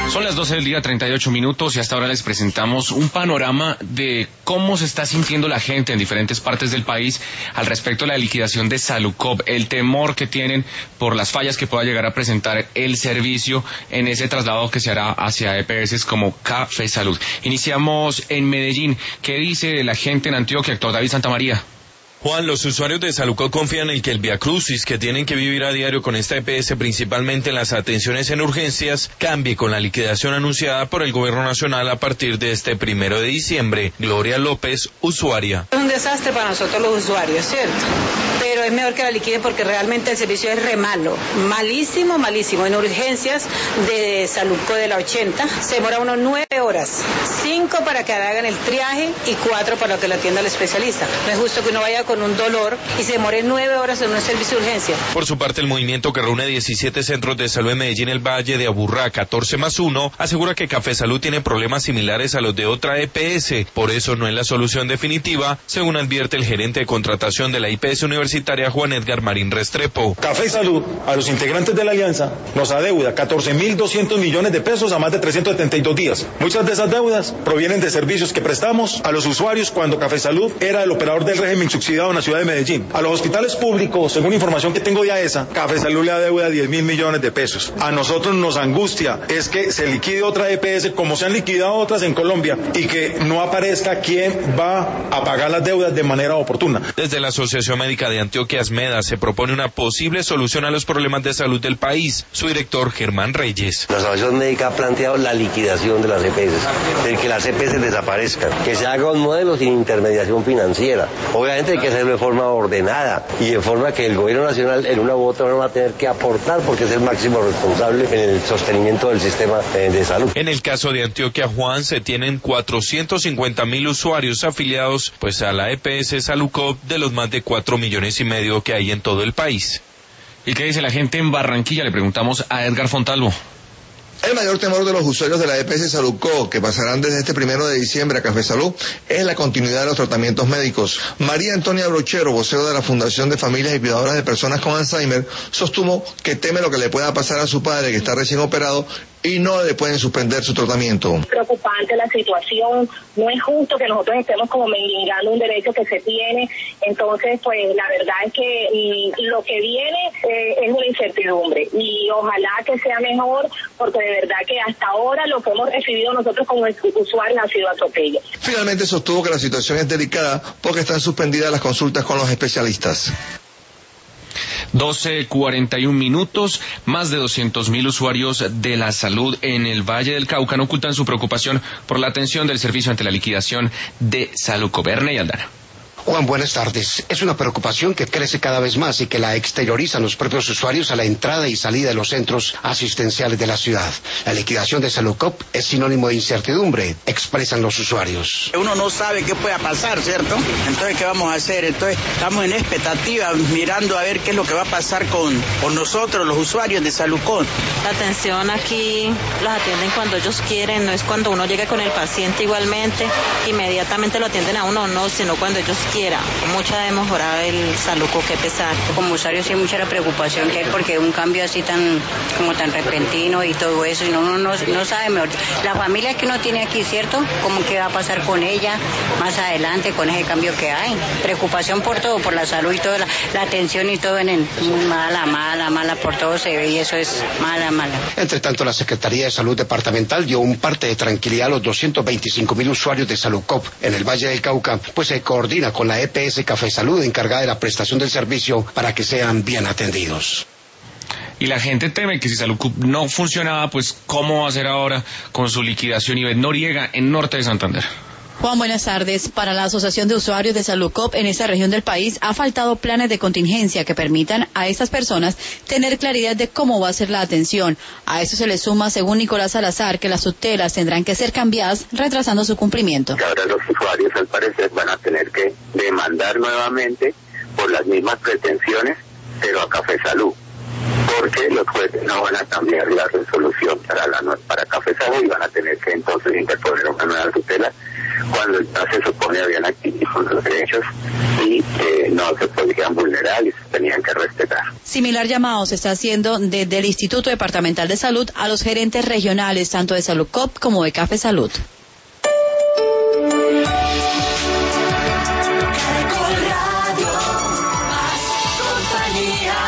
Son las 12 del día, 38 minutos, y hasta ahora les presentamos un panorama de cómo se está sintiendo la gente en diferentes partes del país al respecto de la liquidación de Salucop, el temor que tienen por las fallas que pueda llegar a presentar el servicio en ese traslado que se hará hacia EPS como Café Salud. Iniciamos en Medellín. ¿Qué dice la gente en Antioquia, doctor David Santamaría? Juan, los usuarios de Salucop confían en que el viacrucis que tienen que vivir a diario con esta EPS, principalmente en las atenciones en urgencias, cambie con la liquidación anunciada por el Gobierno Nacional a partir de este 1 de diciembre. Gloria López, usuaria. Es un desastre para nosotros los usuarios, ¿cierto? Pero es mejor que la liquiden porque realmente el servicio es re malo, malísimo, malísimo. En urgencias de Salucop de la 80 se demora unos 9 horas, 5 para que hagan el triaje y 4 para que lo atienda el especialista. No es justo que uno vaya con un dolor y se demore 9 horas en un servicio de urgencia. Por su parte, el movimiento que reúne 17 centros de salud en Medellín, el Valle de Aburrá, 14+1, asegura que Café Salud tiene problemas similares a los de otra EPS, por eso no es la solución definitiva, según advierte el gerente de contratación de la IPS universitaria, Juan Edgar Marín Restrepo. Café Salud, a los integrantes de la alianza, nos adeuda 14.200 millones de pesos a más de 372 días. Muchas de esas deudas provienen de servicios que prestamos a los usuarios cuando Café Salud era el operador del régimen subsidiado en la ciudad de Medellín. A los hospitales públicos, según información que tengo de AESA, Café Salud le adeuda 10.000 millones de pesos. A nosotros nos angustia es que se liquide otra EPS como se han liquidado otras en Colombia y que no aparezca quién va a pagar las deudas de manera oportuna. Desde la Asociación Médica de Antioquia, ASMEDA, se propone una posible solución a los problemas de salud del país. Su director, Germán Reyes. La Asociación Médica ha planteado la liquidación de las EPS, de que las EPS desaparezcan, que se haga un modelo sin intermediación financiera. Obviamente hay que hacerlo de forma ordenada y de forma que el gobierno nacional en una u otra forma va a tener que aportar porque es el máximo responsable en el sostenimiento del sistema de salud. En el caso de Antioquia, Juan, se tienen 450.000 usuarios afiliados pues a la EPS Salucop de los más de 4,5 millones que hay en todo el país. ¿Y qué dice la gente en Barranquilla? Le preguntamos a Edgar Fontalvo. El mayor temor de los usuarios de la EPS Salucop, que pasarán desde este 1 de diciembre a Café Salud, es la continuidad de los tratamientos médicos. María Antonia Brochero, vocero de la Fundación de Familias y Cuidadoras de Personas con Alzheimer, sostuvo que teme lo que le pueda pasar a su padre, que está recién operado, y no le pueden suspender su tratamiento. Preocupante la situación, no es justo que nosotros estemos como mendigando un derecho que se tiene, entonces pues la verdad es que lo que viene es una incertidumbre y ojalá que sea mejor, porque de verdad que hasta ahora lo que hemos recibido nosotros como usuarios ha sido atropello. Finalmente sostuvo que la situación es delicada porque están suspendidas las consultas con los especialistas. 12:41 minutos, más de 200.000 usuarios de la salud en el Valle del Cauca no ocultan su preocupación por la atención del servicio ante la liquidación de Salucop. Verne y Aldana. Juan, buenas tardes. Es una preocupación que crece cada vez más y que la exteriorizan los propios usuarios a la entrada y salida de los centros asistenciales de la ciudad. La liquidación de Salucop es sinónimo de incertidumbre, expresan los usuarios. Uno no sabe qué pueda pasar, ¿cierto? Entonces, ¿qué vamos a hacer? Entonces, estamos en expectativa, mirando a ver qué es lo que va a pasar con nosotros, los usuarios de Salucop. La atención aquí los atienden cuando ellos quieren, no es cuando uno llega con el paciente igualmente, inmediatamente lo atienden a uno, no, sino cuando ellos quiera. Mucha de mejorar el Salucop, qué pesar. Como usuario sí hay mucha la preocupación que hay porque un cambio así tan repentino y todo eso, y uno no sabe mejor. La familia que uno tiene aquí, ¿cierto? ¿Cómo qué va a pasar con ella más adelante con ese cambio que hay? Preocupación por todo, por la salud y toda la atención y todo mala por todo se ve y eso es mala. Entre tanto, la Secretaría de Salud Departamental dio un parte de tranquilidad a los 225.000 usuarios de Salucop en el Valle del Cauca, pues se coordina con la EPS Café Salud, encargada de la prestación del servicio, para que sean bien atendidos. Y la gente teme que si Salucop no funcionaba, pues ¿cómo va a ser ahora con su liquidación? Ivette Noriega, en Norte de Santander. Juan, buenas tardes. Para la Asociación de Usuarios de Salucop en esta región del país ha faltado planes de contingencia que permitan a estas personas tener claridad de cómo va a ser la atención. A eso se le suma, según Nicolás Salazar, que las tutelas tendrán que ser cambiadas, retrasando su cumplimiento. Que ahora los usuarios, al parecer, van a tener que demandar nuevamente por las mismas pretensiones, pero a Café Salud, porque los jueces no van a cambiar la resolución para Café Salud y van a tener que entonces interponer una nueva tutela cuando ya se supone habían adquirido los derechos y no se podían vulnerar y se tenían que respetar. Similar llamado se está haciendo desde el Instituto Departamental de Salud a los gerentes regionales tanto de Saludcop como de Café Salud. Caracol Radio, más compañía.